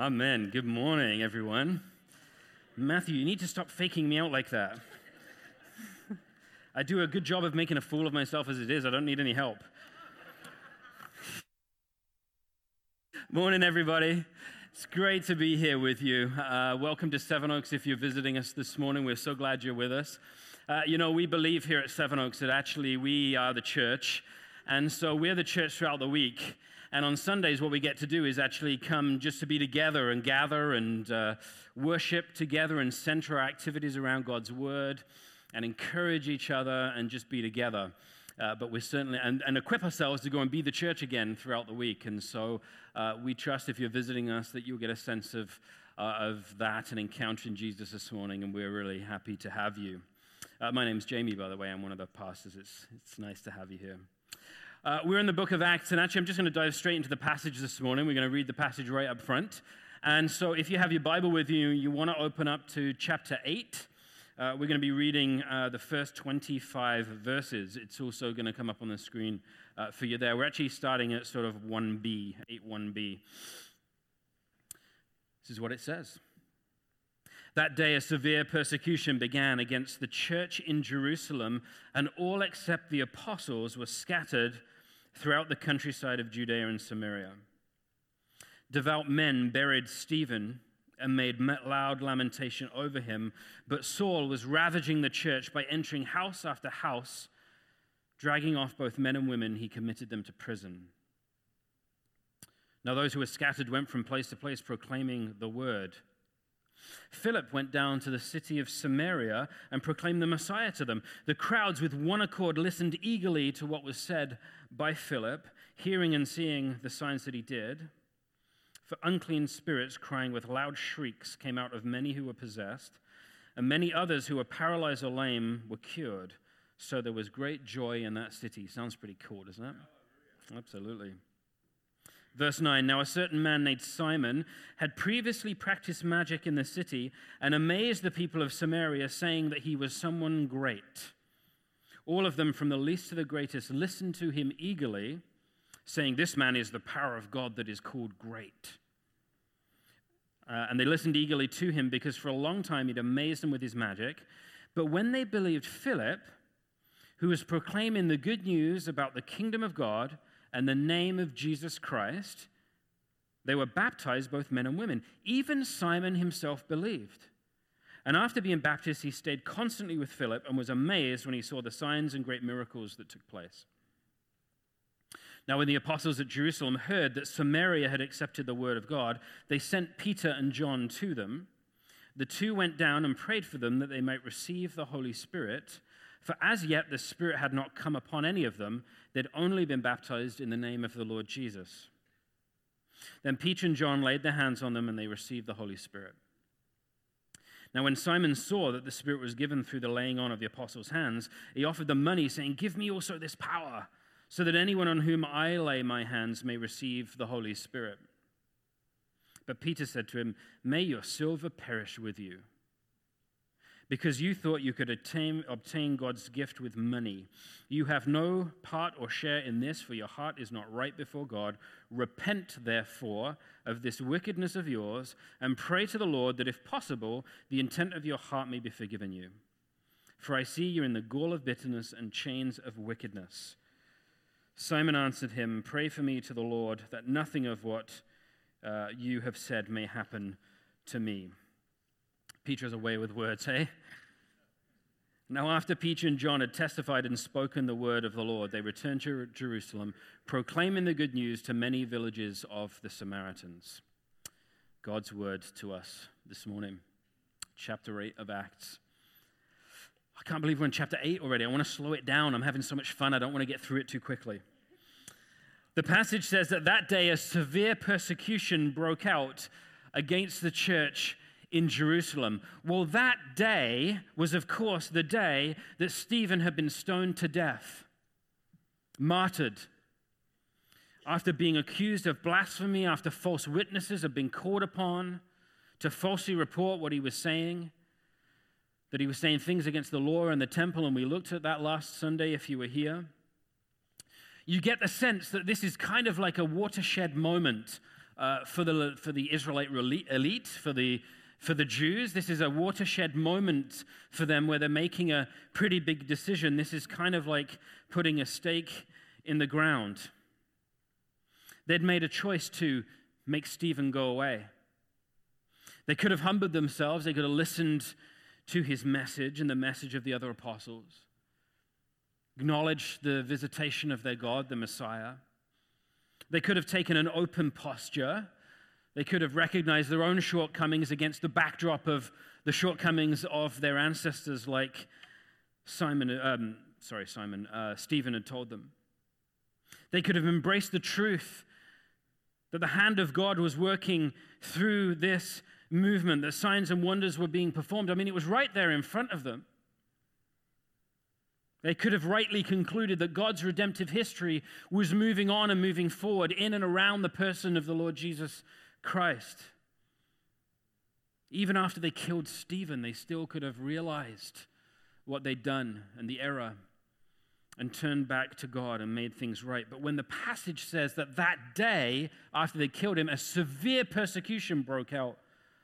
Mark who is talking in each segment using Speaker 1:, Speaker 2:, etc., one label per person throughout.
Speaker 1: Amen. Good morning, everyone. Matthew, you need to stop faking me out like that. I do a good job of making a fool of myself as it is. I don't need any help. Morning, everybody. It's great to be here with you. Welcome to Seven Oaks. If you're visiting us this morning, we're so glad you're with us. We believe here at Seven Oaks that actually we are the church, and so we're the church throughout the week. And on Sundays, what we get to do is actually come just to be together and gather and worship together and center our activities around God's Word and encourage each other and just be together. But we're certainly, and equip ourselves to go and be the church again throughout the week. And so we trust if you're visiting us that you'll get a sense of that and encountering Jesus this morning, and we're really happy to have you. My name's Jamie, by the way. I'm one of the pastors. It's nice to have you here. We're in the book of Acts, and actually I'm just going to dive straight into the passage this morning. We're going to read the passage right up front. And so if you have your Bible with you, you want to open up to chapter 8. We're going to be reading the first 25 verses. It's also going to come up on the screen for you there. We're actually starting at sort of 1b, 8:1b. This is what it says. That day, a severe persecution began against the church in Jerusalem, and all except the apostles were scattered throughout the countryside of Judea and Samaria. Devout men buried Stephen and made loud lamentation over him, but Saul was ravaging the church by entering house after house, dragging off both men and women. He committed them to prison. Now those who were scattered went from place to place proclaiming the word. Philip went down to the city of Samaria and proclaimed the Messiah to them. The crowds with one accord listened eagerly to what was said by Philip, hearing and seeing the signs that he did. For unclean spirits, crying with loud shrieks, came out of many who were possessed, and many others who were paralyzed or lame were cured. So there was great joy in that city. Sounds pretty cool, doesn't it? Absolutely. Verse 9, now a certain man named Simon had previously practiced magic in the city and amazed the people of Samaria, saying that he was someone great. All of them, from the least to the greatest, listened to him eagerly, saying, this man is the power of God that is called great. And they listened eagerly to him because for a long time he'd amazed them with his magic. But when they believed Philip, who was proclaiming the good news about the kingdom of God and the name of Jesus Christ, they were baptized, both men and women. Even Simon himself believed. And after being baptized, he stayed constantly with Philip and was amazed when he saw the signs and great miracles that took place. Now, when the apostles at Jerusalem heard that Samaria had accepted the word of God, they sent Peter and John to them. The two went down and prayed for them that they might receive the Holy Spirit. For as yet the Spirit had not come upon any of them. They'd only been baptized in the name of the Lord Jesus. Then Peter and John laid their hands on them and they received the Holy Spirit. Now when Simon saw that the Spirit was given through the laying on of the apostles' hands, he offered them money, saying, give me also this power, so that anyone on whom I lay my hands may receive the Holy Spirit. But Peter said to him, may your silver perish with you, because you thought you could obtain God's gift with money. You have no part or share in this, for your heart is not right before God. Repent, therefore, of this wickedness of yours, and pray to the Lord that, if possible, the intent of your heart may be forgiven you. For I see you're in the gall of bitterness and chains of wickedness. Simon answered him, pray for me to the Lord, that nothing of what you have said may happen to me. Peter has a way with words, hey? Now after Peter and John had testified and spoken the word of the Lord, they returned to Jerusalem, proclaiming the good news to many villages of the Samaritans. God's word to us this morning. Chapter 8 of Acts. I can't believe we're in chapter 8 already. I want to slow it down. I'm having so much fun. I don't want to get through it too quickly. The passage says that day a severe persecution broke out against the church in Jerusalem. Well, that day was, of course, the day that Stephen had been stoned to death, martyred, after being accused of blasphemy, after false witnesses had been called upon to falsely report what he was saying, that he was saying things against the law and the temple, and we looked at that last Sunday if you were here. You get the sense that this is kind of like a watershed moment for the Israelite elite, for the Jews. This is a watershed moment for them where they're making a pretty big decision. This is kind of like putting a stake in the ground. They'd made a choice to make Stephen go away. They could have humbled themselves. They could have listened to his message and the message of the other apostles, acknowledged the visitation of their God, the Messiah. They could have taken an open posture. They could have recognized their own shortcomings against the backdrop of the shortcomings of their ancestors, like Stephen had told them. They could have embraced the truth that the hand of God was working through this movement, that signs and wonders were being performed. I mean, it was right there in front of them. They could have rightly concluded that God's redemptive history was moving on and moving forward in and around the person of the Lord Jesus Christ. Even after they killed Stephen, they still could have realized what they'd done and the error and turned back to God and made things right. But when the passage says that that day after they killed him, a severe persecution broke out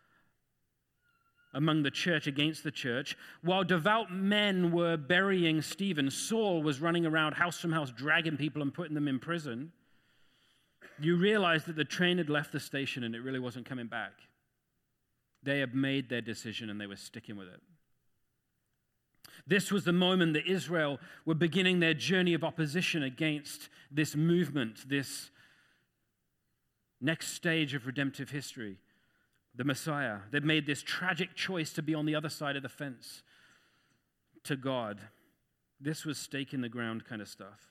Speaker 1: among the church, against the church, while devout men were burying Stephen, Saul was running around house from house, dragging people and putting them in prison, you realize that the train had left the station and it really wasn't coming back. They had made their decision and they were sticking with it. This was the moment that Israel were beginning their journey of opposition against this movement, this next stage of redemptive history, the Messiah. They'd made this tragic choice to be on the other side of the fence to God. This was stake in the ground kind of stuff.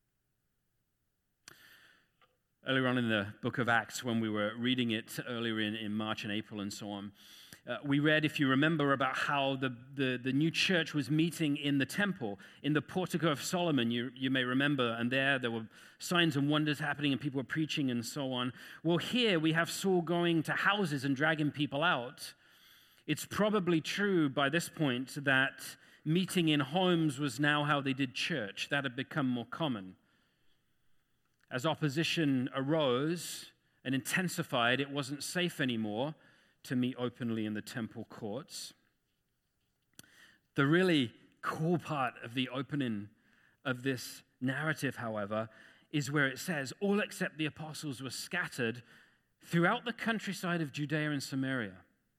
Speaker 1: Earlier on in the book of Acts, when we were reading it earlier in March and April and so on, we read, if you remember, about how the new church was meeting in the temple, in the portico of Solomon, you may remember, and there were signs and wonders happening and people were preaching and so on. Well, here we have Saul going to houses and dragging people out. It's probably true by this point that meeting in homes was now how they did church. That had become more common. As opposition arose and intensified, it wasn't safe anymore to meet openly in the temple courts. The really cool part of the opening of this narrative, however, is where it says, all except the apostles were scattered throughout the countryside of Judea and Samaria.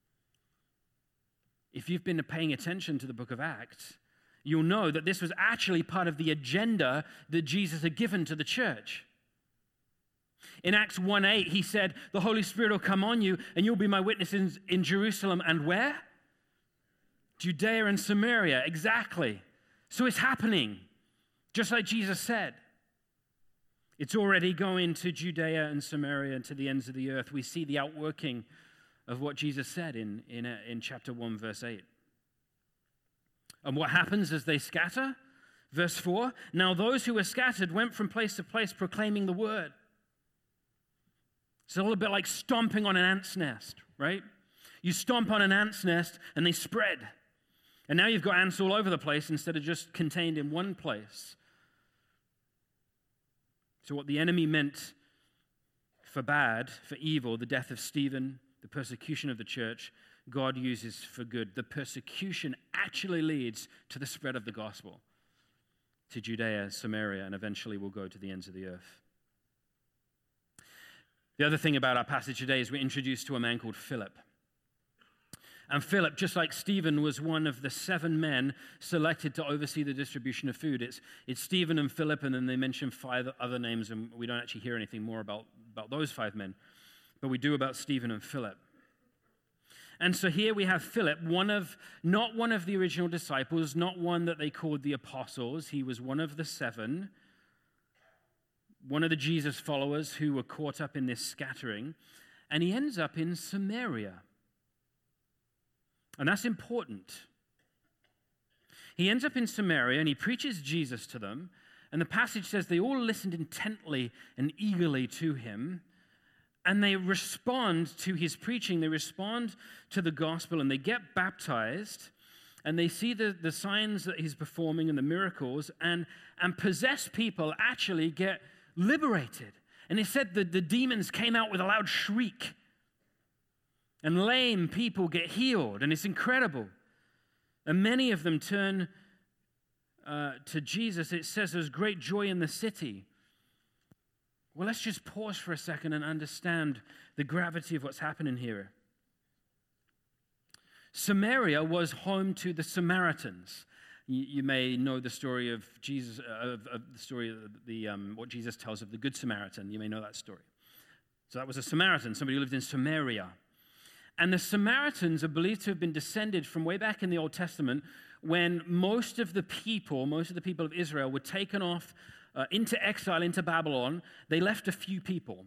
Speaker 1: If you've been paying attention to the book of Acts, you'll know that this was actually part of the agenda that Jesus had given to the church. In Acts 1:8, he said, the Holy Spirit will come on you and you'll be my witnesses in Jerusalem and where? Judea and Samaria, exactly. So it's happening, just like Jesus said. It's already going to Judea and Samaria and to the ends of the earth. We see the outworking of what Jesus said in chapter 1, verse 8. And what happens as they scatter? Verse 4, now those who were scattered went from place to place proclaiming the word. It's a little bit like stomping on an ant's nest, right? You stomp on an ant's nest and they spread. And now you've got ants all over the place instead of just contained in one place. So what the enemy meant for bad, for evil, the death of Stephen, the persecution of the church, God uses for good. The persecution actually leads to the spread of the gospel to Judea, Samaria, and eventually will go to the ends of the earth. The other thing about our passage today is we're introduced to a man called Philip. And Philip, just like Stephen, was one of the 7 men selected to oversee the distribution of food. It's Stephen and Philip, and then they mention 5 other names, and we don't actually hear anything more about those 5 men. But we do about Stephen and Philip. And so here we have Philip, not one of the original disciples, not one that they called the apostles. He was one of the 7. One of the Jesus followers who were caught up in this scattering, and he ends up in Samaria. And that's important. He ends up in Samaria, and he preaches Jesus to them, and the passage says they all listened intently and eagerly to him, and they respond to his preaching, they respond to the gospel, and they get baptized, and they see the signs that he's performing and the miracles, and possessed people actually get liberated. And it said that the demons came out with a loud shriek. And lame people get healed. And it's incredible. And many of them turn to Jesus. It says there's great joy in the city. Well, let's just pause for a second and understand the gravity of what's happening here. Samaria was home to the Samaritans. You may know the story of Jesus, what Jesus tells of the Good Samaritan. You may know that story. So that was a Samaritan, somebody who lived in Samaria. And the Samaritans are believed to have been descended from way back in the Old Testament when most of the people of Israel were taken off into exile, into Babylon. They left a few people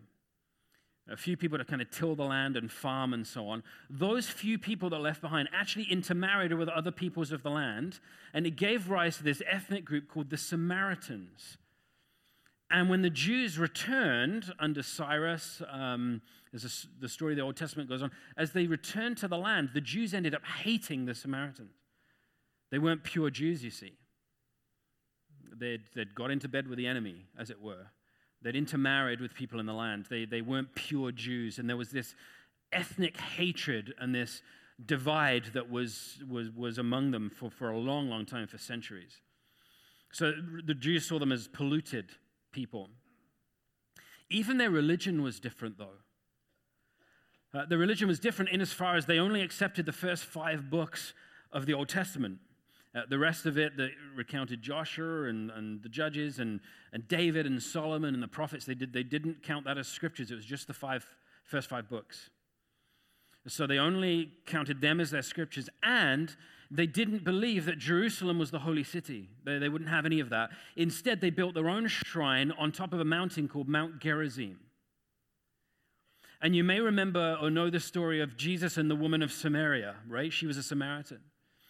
Speaker 1: to kind of till the land and farm and so on. Those few people that left behind actually intermarried with other peoples of the land, and it gave rise to this ethnic group called the Samaritans. And when the Jews returned under Cyrus, the story of the Old Testament goes on, as they returned to the land, the Jews ended up hating the Samaritans. They weren't pure Jews, you see. They'd got into bed with the enemy, as it were. They'd intermarried with people in the land. They weren't pure Jews, and there was this ethnic hatred and this divide that was among them for a long, long time, for centuries. So the Jews saw them as polluted people. Even their religion was different, though. The religion was different in as far as they only accepted the first 5 books of the Old Testament. The rest of it, that recounted Joshua and the Judges and David and Solomon and the prophets, they didn't count that as scriptures. It was just the first 5 books. So they only counted them as their scriptures, and they didn't believe that Jerusalem was the holy city. They wouldn't have any of that. Instead, they built their own shrine on top of a mountain called Mount Gerizim. And you may remember or know the story of Jesus and the woman of Samaria, right? She was a Samaritan.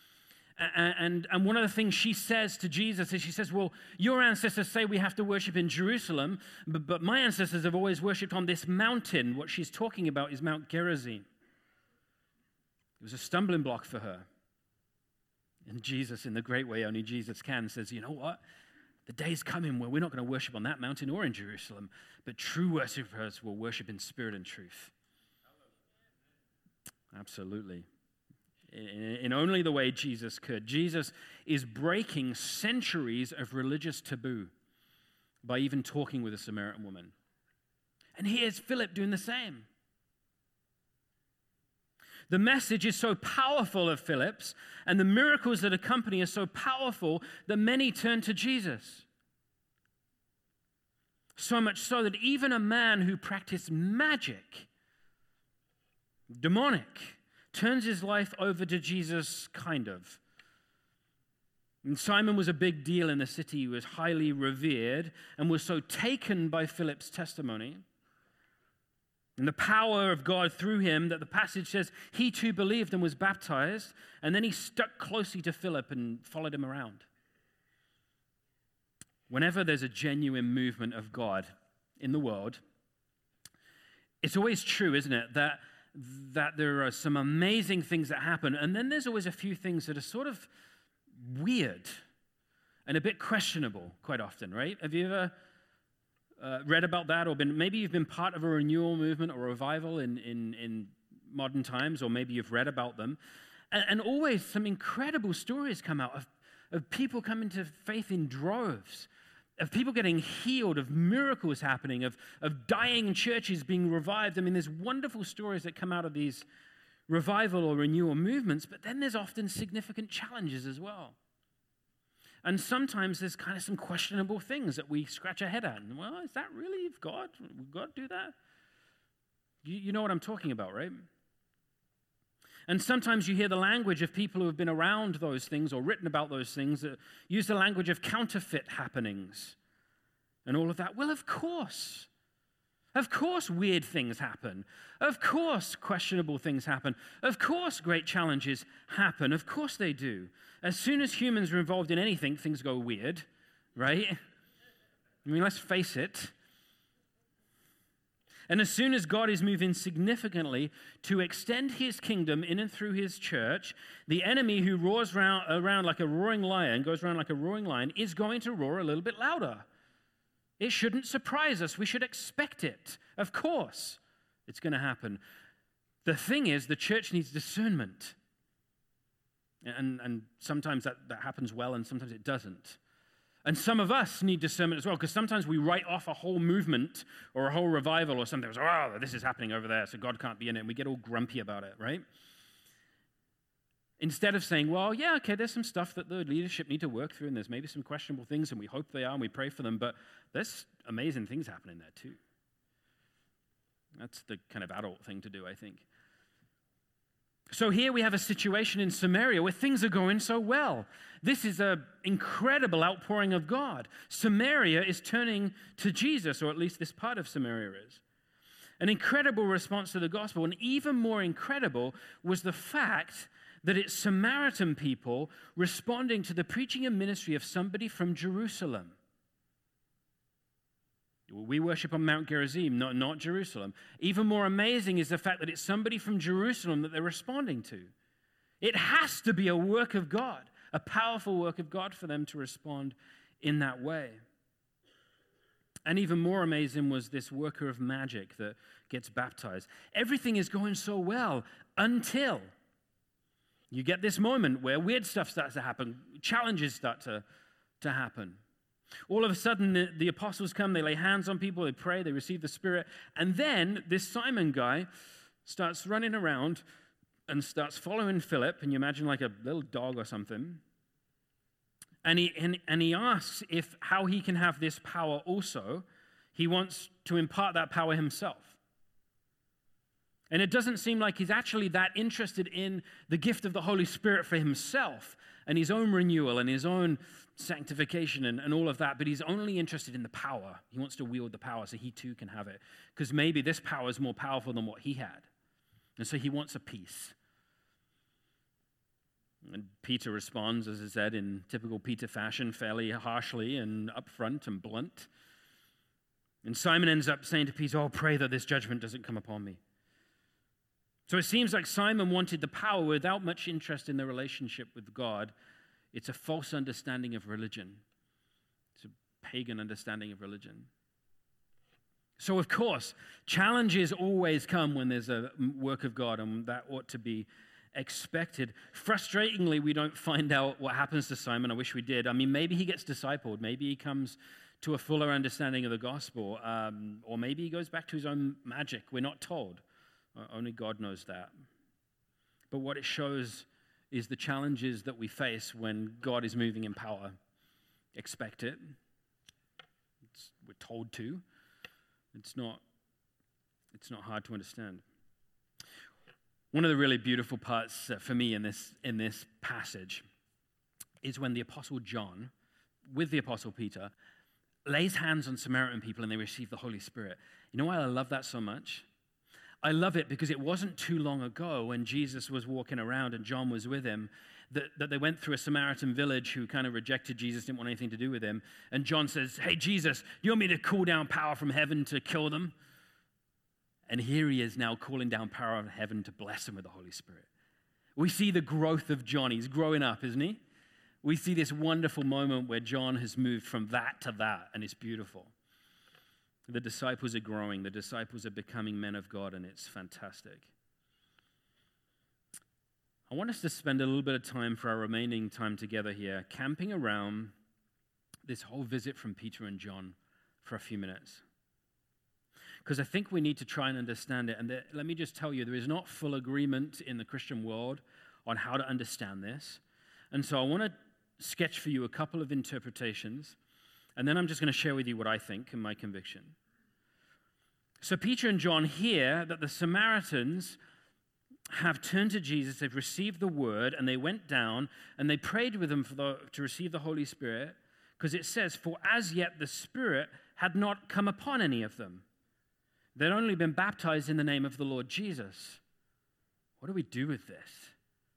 Speaker 1: And one of the things she says to Jesus is, she says, well, your ancestors say we have to worship in Jerusalem, but my ancestors have always worshipped on this mountain. What she's talking about is Mount Gerizim. It was a stumbling block for her. And Jesus, in the great way only Jesus can, says, you know what? The day's coming where we're not going to worship on that mountain or in Jerusalem, but true worshipers will worship in spirit and truth. Absolutely. In only the way Jesus could. Jesus is breaking centuries of religious taboo by even talking with a Samaritan woman. And here's Philip doing the same. The message is so powerful of Philip's, and the miracles that accompany are so powerful that many turn to Jesus. So much so that even a man who practiced magic, demonic, turns his life over to Jesus, kind of. And Simon was a big deal in the city. He was highly revered and was so taken by Philip's testimony and the power of God through him that the passage says he too believed and was baptized, and then he stuck closely to Philip and followed him around. Whenever there's a genuine movement of God in the world, it's always true, isn't it, that there are some amazing things that happen, and then there's always a few things that are sort of weird and a bit questionable quite often, right? Have you ever read about that, or maybe you've been part of a renewal movement or revival in modern times, or maybe you've read about them, and always some incredible stories come out of people coming to faith in droves, of people getting healed, of miracles happening, of dying churches being revived. I mean, there's wonderful stories that come out of these revival or renewal movements, but then there's often significant challenges as well. And sometimes there's kind of some questionable things that we scratch our head at. And, well, is that really of God? Would God do that? You know what I'm talking about, right? And sometimes you hear the language of people who have been around those things or written about those things that use the language of counterfeit happenings and all of that. Well, of course. Of course weird things happen. Of course questionable things happen. Of course great challenges happen. Of course they do. As soon as humans are involved in anything, things go weird, right? I mean, let's face it. And as soon as God is moving significantly to extend his kingdom in and through his church, the enemy who roars around like a roaring lion, goes around like a roaring lion, is going to roar a little bit louder. It shouldn't surprise us. We should expect it. Of course, it's going to happen. The thing is, the church needs discernment. And sometimes that happens well, and sometimes it doesn't. And some of us need discernment as well, because sometimes we write off a whole movement or a whole revival or something. Oh, this is happening over there, so God can't be in it, and we get all grumpy about it, right? Instead of saying, well, yeah, okay, there's some stuff that the leadership need to work through, and there's maybe some questionable things, and we hope they are, and we pray for them, but there's amazing things happening there too. That's the kind of adult thing to do, I think. So here we have a situation in Samaria where things are going so well. This is an incredible outpouring of God. Samaria is turning to Jesus, or at least this part of Samaria is. An incredible response to the gospel, and even more incredible was the fact that it's Samaritan people responding to the preaching and ministry of somebody from Jerusalem. We worship on Mount Gerizim, not Jerusalem. Even more amazing is the fact that it's somebody from Jerusalem that they're responding to. It has to be a work of God, a powerful work of God for them to respond in that way. And even more amazing was this worker of magic that gets baptized. Everything is going so well until you get this moment where weird stuff starts to happen, challenges start to happen. All of a sudden, the apostles come, they lay hands on people, they pray, they receive the Spirit, and then this Simon guy starts running around and starts following Philip, and you imagine like a little dog or something, and he asks how he can have this power also. He wants to impart that power himself. And it doesn't seem like he's actually that interested in the gift of the Holy Spirit for himself and his own renewal and his own sanctification and all of that, but he's only interested in the power. He wants to wield the power so he too can have it, because maybe this power is more powerful than what he had. And so he wants a piece. And Peter responds, as I said, in typical Peter fashion, fairly harshly and upfront and blunt. And Simon ends up saying to Peter, "Oh, pray that this judgment doesn't come upon me." So it seems like Simon wanted the power without much interest in the relationship with God. It's a false understanding of religion. It's a pagan understanding of religion. So, of course, challenges always come when there's a work of God, and that ought to be expected. Frustratingly, we don't find out what happens to Simon. I wish we did. I mean, maybe he gets discipled. Maybe he comes to a fuller understanding of the gospel, or maybe he goes back to his own magic. We're not told. Only God knows that. But what it shows is the challenges that we face when God is moving in power. Expect it. We're told to. It's not hard to understand. One of the really beautiful parts for me in this passage is when the Apostle John, with the Apostle Peter, lays hands on Samaritan people and they receive the Holy Spirit. You know why I love that so much? I love it because it wasn't too long ago when Jesus was walking around and John was with him that they went through a Samaritan village who kind of rejected Jesus, didn't want anything to do with him. And John says, "Hey, Jesus, do you want me to call down power from heaven to kill them?" And here he is now calling down power from heaven to bless them with the Holy Spirit. We see the growth of John. He's growing up, isn't he? We see this wonderful moment where John has moved from that to that, and it's beautiful. The disciples are growing. The disciples are becoming men of God, and it's fantastic. I want us to spend a little bit of time for our remaining time together here, camping around this whole visit from Peter and John for a few minutes. Because I think we need to try and understand it. And let me just tell you, there is not full agreement in the Christian world on how to understand this. And so I want to sketch for you a couple of interpretations, and then I'm just going to share with you what I think and my conviction. So Peter and John hear that the Samaritans have turned to Jesus, they've received the word, and they went down and they prayed with them to receive the Holy Spirit, because it says, "For as yet the Spirit had not come upon any of them. They'd only been baptized in the name of the Lord Jesus." What do we do with this?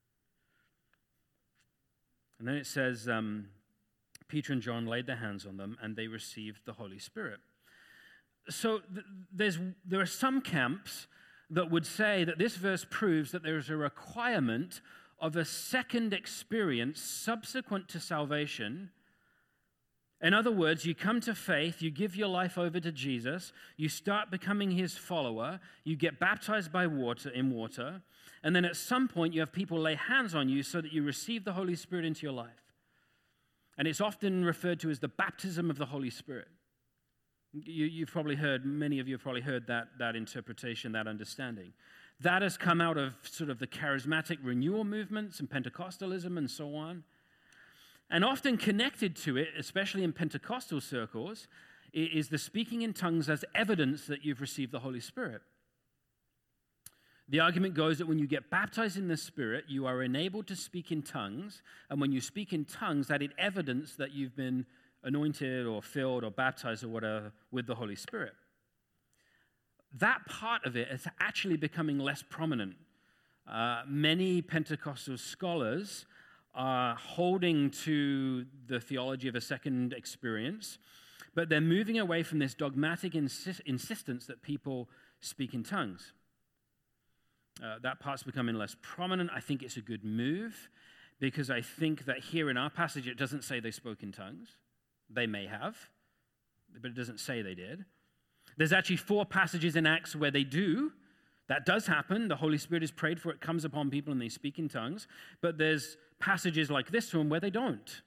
Speaker 1: And then it says, Peter and John laid their hands on them and they received the Holy Spirit. So there are some camps that would say that this verse proves that there is a requirement of a second experience subsequent to salvation In other words, you come to faith, you give your life over to Jesus, you start becoming his follower, you get baptized by water, and then at some point you have people lay hands on you so that you receive the Holy Spirit into your life. And it's often referred to as the baptism of the Holy Spirit. You've probably heard, many of you have probably heard that interpretation, that understanding. That has come out of sort of the charismatic renewal movements and Pentecostalism and so on. And often connected to it, especially in Pentecostal circles, is the speaking in tongues as evidence that you've received the Holy Spirit. The argument goes that when you get baptized in the Spirit, you are enabled to speak in tongues, and when you speak in tongues, that is evidence that you've been anointed or filled or baptized or whatever with the Holy Spirit. That part of it is actually becoming less prominent. Many Pentecostal scholars are holding to the theology of a second experience, but they're moving away from this dogmatic insistence that people speak in tongues. That part's becoming less prominent. I think it's a good move because I think that here in our passage it doesn't say they spoke in tongues. They may have, but it doesn't say they did. There's actually 4 passages in Acts where they do. That does happen. The Holy Spirit is prayed for. It comes upon people and they speak in tongues. But there's passages like this one where they don't.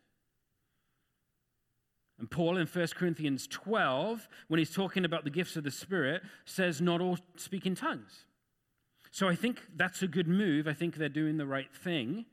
Speaker 1: And Paul in 1 Corinthians 12, when he's talking about the gifts of the Spirit, says not all speak in tongues. So I think that's a good move. I think they're doing the right thing.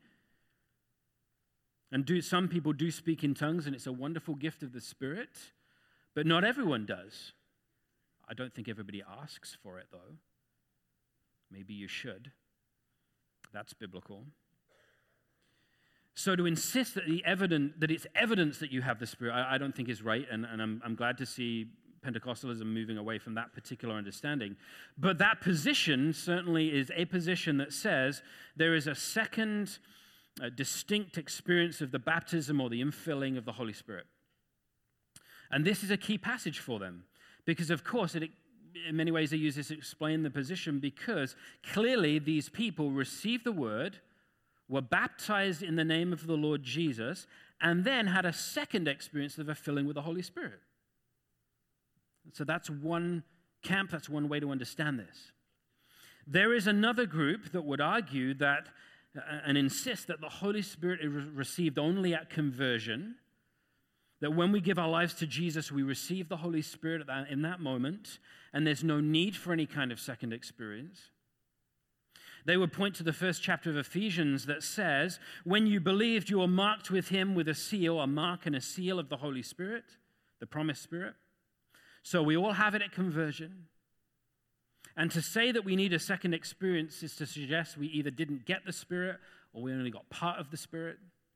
Speaker 1: And some people do speak in tongues, and it's a wonderful gift of the Spirit. But not everyone does. I don't think everybody asks for it, though. Maybe you should. That's biblical. So to insist that it's evidence that you have the Spirit, I don't think is right, and I'm glad to see Pentecostalism moving away from that particular understanding. But that position certainly is a position that says there is a second distinct experience of the baptism or the infilling of the Holy Spirit. And this is a key passage for them because, of course, in many ways they use this to explain the position because clearly these people received the word, were baptized in the name of the Lord Jesus, and then had a second experience of a filling with the Holy Spirit. So that's one camp, that's one way to understand this. There is another group that would argue that and insist that the Holy Spirit is received only at conversion, that when we give our lives to Jesus, we receive the Holy Spirit in that moment, and there's no need for any kind of second experience. They would point to the first chapter of Ephesians that says, when you believed, you were marked with him with a seal, a mark and a seal of the Holy Spirit, the promised Spirit. So we all have it at conversion. And to say that we need a second experience is to suggest we either didn't get the Spirit or we only got part of the Spirit.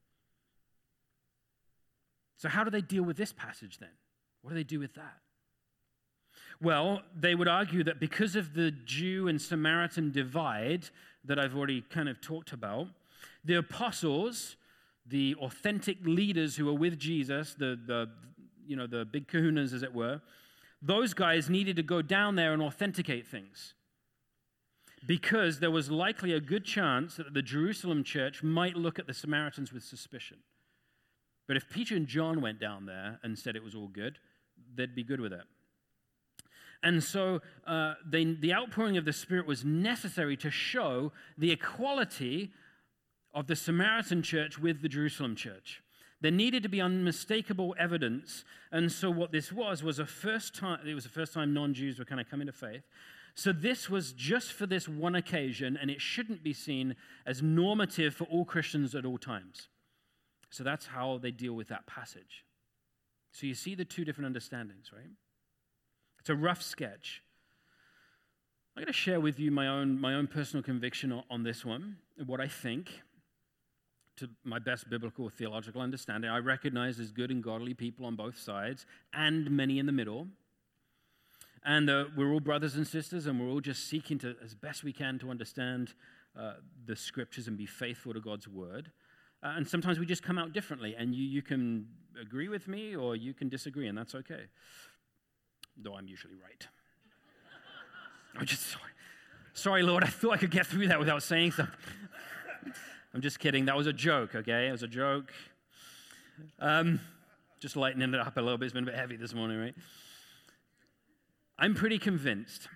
Speaker 1: So how do they deal with this passage then? What do they do with that? Well, they would argue that because of the Jew and Samaritan divide that I've already kind of talked about, the apostles, the authentic leaders who were with Jesus, the big kahunas as it were, those guys needed to go down there and authenticate things because there was likely a good chance that the Jerusalem church might look at the Samaritans with suspicion. But if Peter and John went down there and said it was all good, they'd be good with it. And so the outpouring of the Spirit was necessary to show the equality of the Samaritan church with the Jerusalem church. There needed to be unmistakable evidence, and so what this was a first time. It was the first time non-Jews were kind of coming to faith. So this was just for this one occasion, and it shouldn't be seen as normative for all Christians at all times. So that's how they deal with that passage. So you see the two different understandings, right? It's a rough sketch. I'm going to share with you my own personal conviction on this one, what I think. To my best biblical theological understanding, I recognize there's good and godly people on both sides and many in the middle. And we're all brothers and sisters, and we're all just seeking to, as best we can, to understand the scriptures and be faithful to God's word. And sometimes we just come out differently, and you can agree with me or you can disagree, and that's okay. Though I'm usually right. I'm just sorry. Sorry, Lord, I thought I could get through that without saying something. I'm just kidding. That was a joke, okay? It was a joke. Just lightening it up a little bit. It's been a bit heavy this morning, right? I'm pretty convinced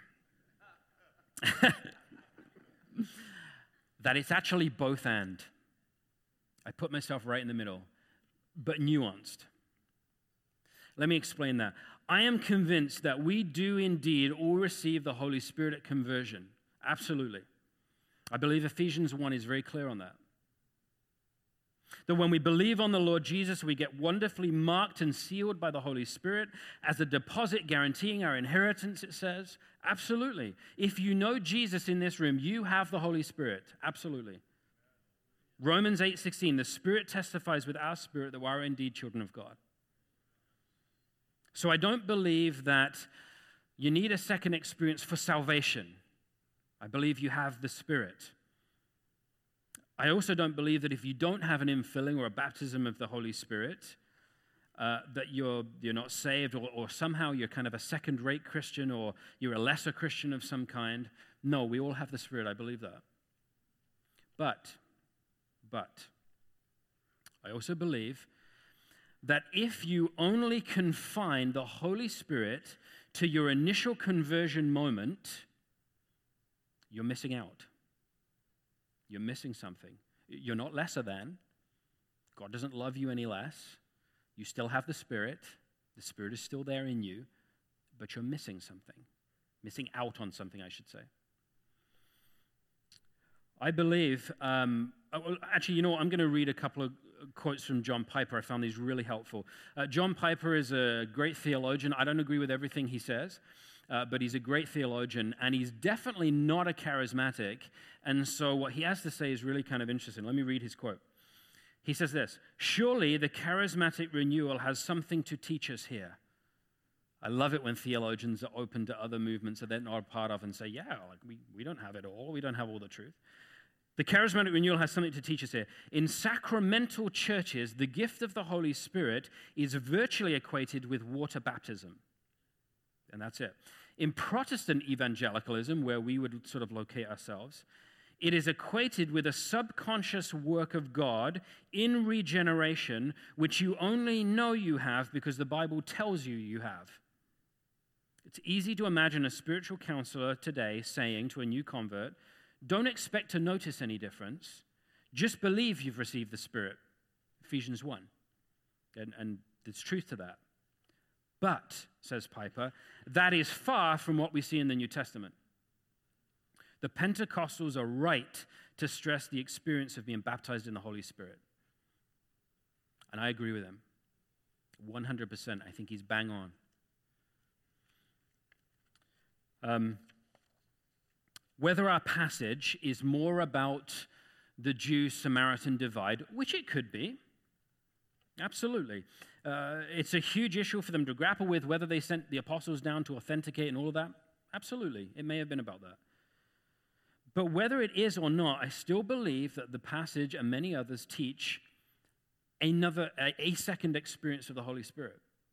Speaker 1: that it's actually both and. I put myself right in the middle, but nuanced. Let me explain that. I am convinced that we do indeed all receive the Holy Spirit at conversion. Absolutely. I believe Ephesians 1 is very clear on that. That when we believe on the Lord Jesus, we get wonderfully marked and sealed by the Holy Spirit as a deposit guaranteeing our inheritance, it says. Absolutely. If you know Jesus in this room, you have the Holy Spirit. Absolutely. Romans 8:16, the Spirit testifies with our spirit that we are indeed children of God. So I don't believe that you need a second experience for salvation. I believe you have the Spirit. I also don't believe that if you don't have an infilling or a baptism of the Holy Spirit, that you're not saved, or somehow you're kind of a second-rate Christian, or you're a lesser Christian of some kind. No, we all have the Spirit. I believe that. But I also believe that if you only confine the Holy Spirit to your initial conversion moment, you're missing out. You're missing something. You're not lesser than. God doesn't love you any less. You still have the Spirit. The Spirit is still there in you, but you're missing something. Missing out on something, I should say. I believe, actually, you know what? I'm going to read a couple of quotes from John Piper. I found these really helpful. John Piper is a great theologian. I don't agree with everything he says, but he's a great theologian, and he's definitely not a charismatic. And so what he has to say is really kind of interesting. Let me read his quote. He says this: "Surely the charismatic renewal has something to teach us here." I love it when theologians are open to other movements that they're not a part of and say, yeah, like we don't have it all. We don't have all the truth. The charismatic renewal has something to teach us here. In sacramental churches, the gift of the Holy Spirit is virtually equated with water baptism. And that's it. In Protestant evangelicalism, where we would sort of locate ourselves, it is equated with a subconscious work of God in regeneration, which you only know you have because the Bible tells you you have. It's easy to imagine a spiritual counselor today saying to a new convert, don't expect to notice any difference. Just believe you've received the Spirit. Ephesians 1. And there's truth to that. But, says Piper, that is far from what we see in the New Testament. The Pentecostals are right to stress the experience of being baptized in the Holy Spirit. And I agree with him. 100%. I think he's bang on. Whether our passage is more about the Jew-Samaritan divide, which it could be, absolutely. It's a huge issue for them to grapple with, whether they sent the apostles down to authenticate and all of that. Absolutely. It may have been about that. But whether it is or not, I still believe that the passage and many others teach a second experience of the Holy Spirit.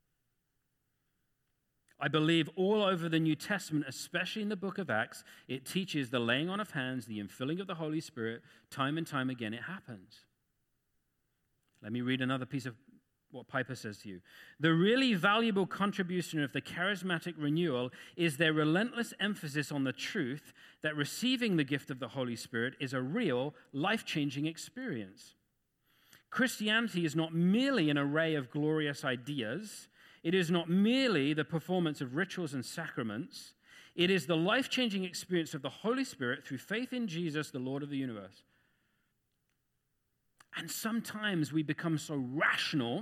Speaker 1: I believe all over the New Testament, especially in the book of Acts, it teaches the laying on of hands, the infilling of the Holy Spirit. Time and time again, it happens. Let me read another piece of what Piper says to you. The really valuable contribution of the charismatic renewal is their relentless emphasis on the truth that receiving the gift of the Holy Spirit is a real, life-changing experience. Christianity is not merely an array of glorious ideas. It is not merely the performance of rituals and sacraments. It is the life-changing experience of the Holy Spirit through faith in Jesus, the Lord of the universe. And sometimes we become so rational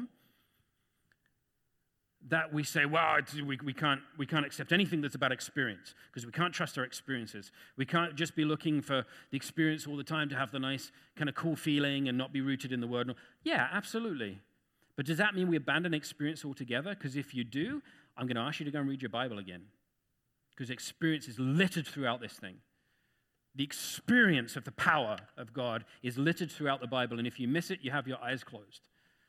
Speaker 1: that we say, well, we can't accept anything that's about experience because we can't trust our experiences. We can't just be looking for the experience all the time to have the nice kind of cool feeling and not be rooted in the Word. Yeah, absolutely. But does that mean we abandon experience altogether? Because if you do, I'm going to ask you to go and read your Bible again. Because experience is littered throughout this thing. The experience of the power of God is littered throughout the Bible. And if you miss it, you have your eyes closed.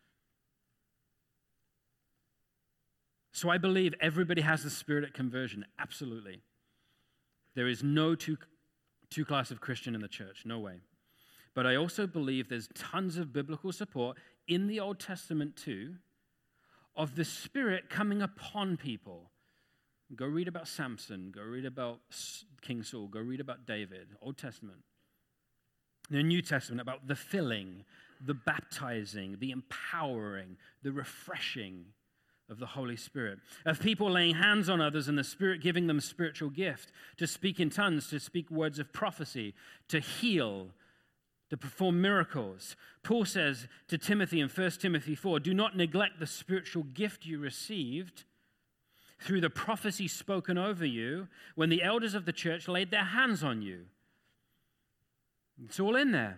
Speaker 1: So I believe everybody has the Spirit at conversion. Absolutely. There is no two class of Christian in the church. No way. But I also believe there's tons of biblical support in the Old Testament too of the Spirit coming upon people. Go read about Samson. Go read about King Saul. Go read about David, Old Testament. The New Testament, about the filling, the baptizing, the empowering, the refreshing of the Holy Spirit, of people laying hands on others and the Spirit giving them spiritual gift, to speak in tongues, to speak words of prophecy, to heal, to perform miracles. Paul says to Timothy in 1 Timothy 4, do not neglect the spiritual gift you received through the prophecy spoken over you when the elders of the church laid their hands on you. It's all in there.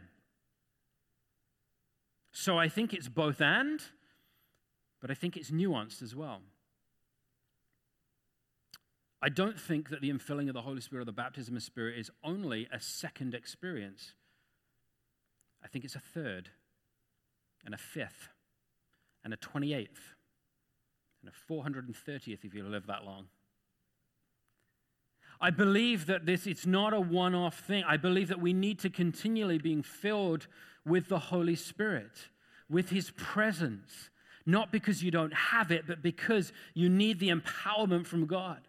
Speaker 1: So I think it's both and, but I think it's nuanced as well. I don't think that the infilling of the Holy Spirit or the baptism of the Spirit is only a second experience. I think it's a third, and a fifth, and a 28th, and a 430th if you live that long. I believe that it's not a one-off thing. I believe that we need to continually being filled with the Holy Spirit, with His presence, not because you don't have it, but because you need the empowerment from God.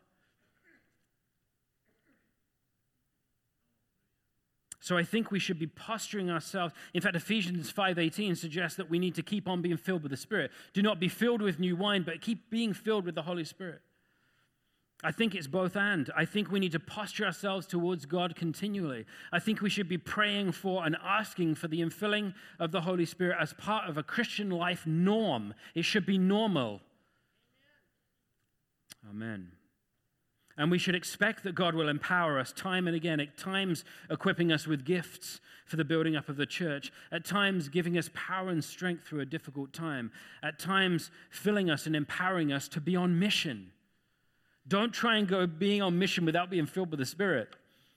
Speaker 1: So I think we should be posturing ourselves. In fact, Ephesians 5:18 suggests that we need to keep on being filled with the Spirit. Do not be filled with new wine, but keep being filled with the Holy Spirit. I think it's both and. I think we need to posture ourselves towards God continually. I think we should be praying for and asking for the infilling of the Holy Spirit as part of a Christian life norm. It should be normal. Amen. And we should expect that God will empower us time and again, at times equipping us with gifts for the building up of the church, at times giving us power and strength through a difficult time, at times filling us and empowering us to be on mission. Don't try and go being on mission without being filled with the Spirit.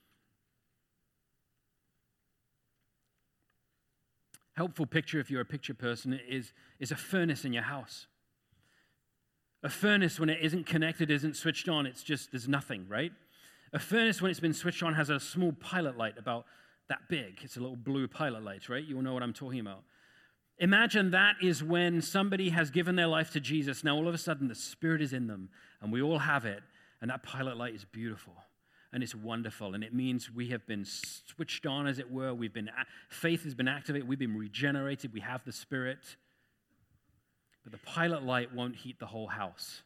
Speaker 1: Helpful picture, if you're a picture person, is a furnace in your house. A furnace, when it isn't connected, isn't switched on, it's just, there's nothing, right? A furnace, when it's been switched on, has a small pilot light about that big. It's a little blue pilot light, right? You all know what I'm talking about. Imagine that is when somebody has given their life to Jesus. Now, all of a sudden, the Spirit is in them, and we all have it, and that pilot light is beautiful, and it's wonderful, and it means we have been switched on, as it were. Faith has been activated. We've been regenerated. We have the Spirit. But the pilot light won't heat the whole house.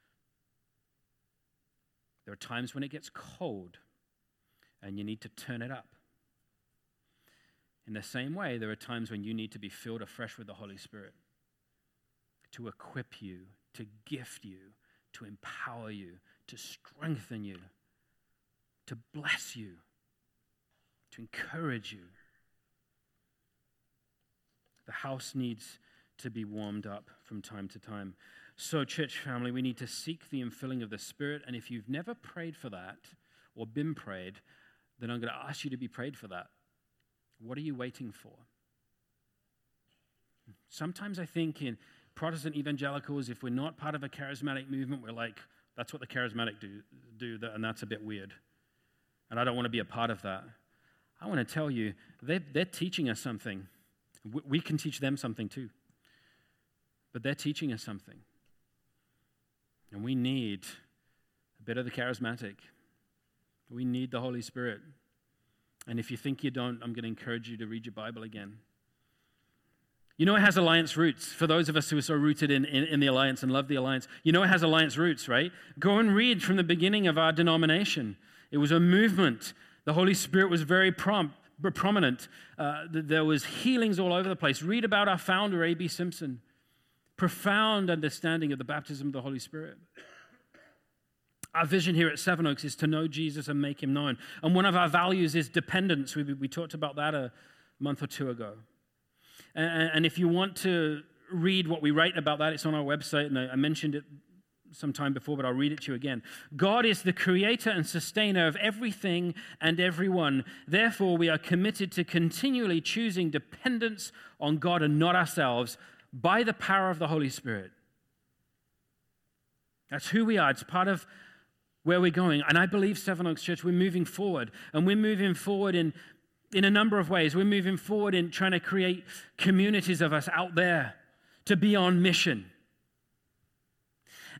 Speaker 1: There are times when it gets cold, and you need to turn it up. In the same way, there are times when you need to be filled afresh with the Holy Spirit to equip you, to gift you, to empower you, to strengthen you, to bless you, to encourage you. The house needs to be warmed up from time to time. So, church family, we need to seek the infilling of the Spirit, and if you've never prayed for that or been prayed, then I'm going to ask you to be prayed for that. What are you waiting for? Sometimes I think in Protestant evangelicals, if we're not part of a charismatic movement, we're like, that's what the charismatic do, and that's a bit weird. And I don't want to be a part of that. I want to tell you, they're teaching us something. We can teach them something too. But they're teaching us something. And we need a bit of the charismatic. We need the Holy Spirit. And if you think you don't, I'm going to encourage you to read your Bible again. You know it has Alliance roots. For those of us who are so rooted in the Alliance and love the Alliance, you know it has Alliance roots, right? Go and read from the beginning of our denomination. It was a movement. The Holy Spirit was very prominent. There was healings all over the place. Read about our founder, A.B. Simpson. Profound understanding of the baptism of the Holy Spirit. Our vision here at Seven Oaks is to know Jesus and make him known. And one of our values is dependence. We talked about that a month or two ago. And if you want to read what we write about that, it's on our website, and I mentioned it some time before, but I'll read it to you again. God is the creator and sustainer of everything and everyone. Therefore, we are committed to continually choosing dependence on God and not ourselves by the power of the Holy Spirit. That's who we are. It's part of where we're going. And I believe Seven Oaks Church, we're moving forward. And we're moving forward in a number of ways. We're moving forward in trying to create communities of us out there to be on mission.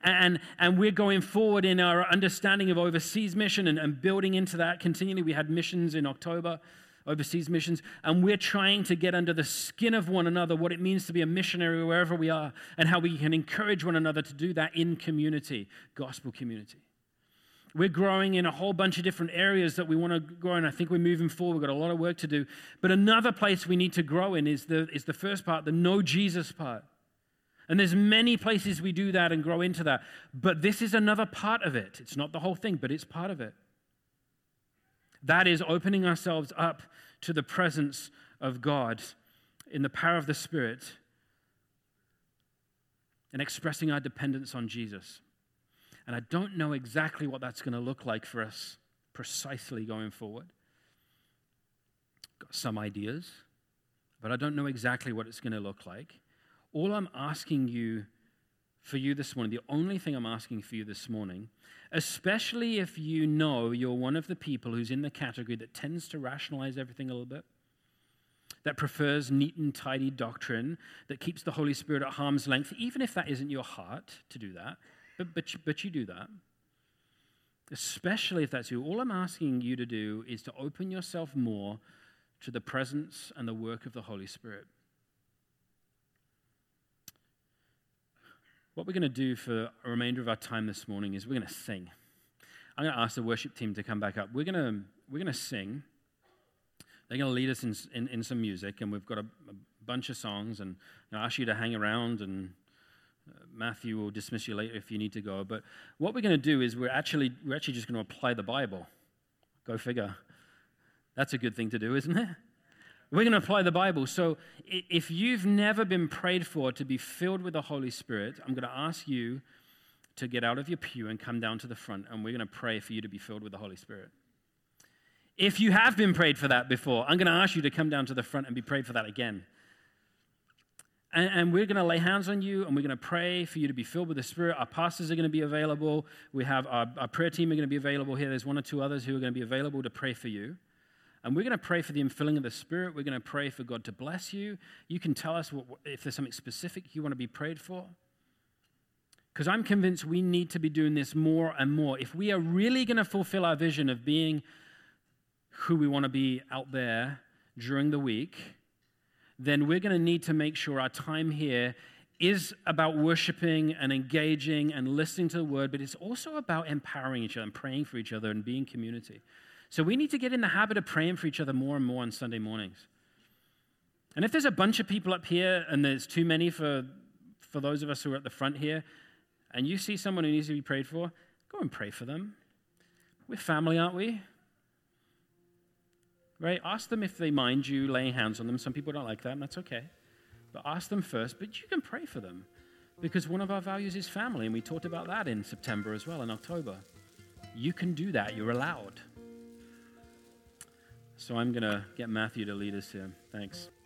Speaker 1: And we're going forward in our understanding of overseas mission and building into that continually. We had missions in October, overseas missions, and we're trying to get under the skin of one another, what it means to be a missionary wherever we are, and how we can encourage one another to do that in community, gospel community. We're growing in a whole bunch of different areas that we want to grow in. I think we're moving forward. We've got a lot of work to do. But another place we need to grow in is the first part, the know Jesus part. And there's many places we do that and grow into that. But this is another part of it. It's not the whole thing, but it's part of it. That is opening ourselves up to the presence of God in the power of the Spirit and expressing our dependence on Jesus. And I don't know exactly what that's going to look like for us precisely going forward. Got some ideas, but I don't know exactly what it's going to look like. All I'm asking for you this morning, the only thing I'm asking for you this morning, especially if you know you're one of the people who's in the category that tends to rationalize everything a little bit, that prefers neat and tidy doctrine, that keeps the Holy Spirit at arm's length, even if that isn't your heart to do that, but you do that. Especially if that's you. All I'm asking you to do is to open yourself more to the presence and the work of the Holy Spirit. What we're going to do for a remainder of our time this morning is we're going to sing. I'm going to ask the worship team to come back up. We're going to sing. They're going to lead us in some music, and we've got a bunch of songs, and I'll ask you to hang around, and Matthew will dismiss you later if you need to go. But what we're going to do is we're actually just going to apply the Bible. Go figure. That's a good thing to do, isn't it? We're going to apply the Bible. So if you've never been prayed for to be filled with the Holy Spirit, I'm going to ask you to get out of your pew and come down to the front, and we're going to pray for you to be filled with the Holy Spirit. If you have been prayed for that before, I'm going to ask you to come down to the front and be prayed for that again. And we're going to lay hands on you, and we're going to pray for you to be filled with the Spirit. Our pastors are going to be available. We have our prayer team are going to be available here. There's one or two others who are going to be available to pray for you. And we're going to pray for the infilling of the Spirit. We're going to pray for God to bless you. You can tell us if there's something specific you want to be prayed for. Because I'm convinced we need to be doing this more and more. If we are really going to fulfill our vision of being who we want to be out there during the week, then we're going to need to make sure our time here is about worshiping and engaging and listening to the word, but it's also about empowering each other and praying for each other and being community. So we need to get in the habit of praying for each other more and more on Sunday mornings. And if there's a bunch of people up here and there's too many for those of us who are at the front here, and you see someone who needs to be prayed for, go and pray for them. We're family, aren't we? Right? Ask them if they mind you laying hands on them. Some people don't like that, and that's okay. But ask them first, but you can pray for them. Because one of our values is family, and we talked about that in September as well, in October. You can do that. You're allowed. So I'm going to get Matthew to lead us here. Thanks.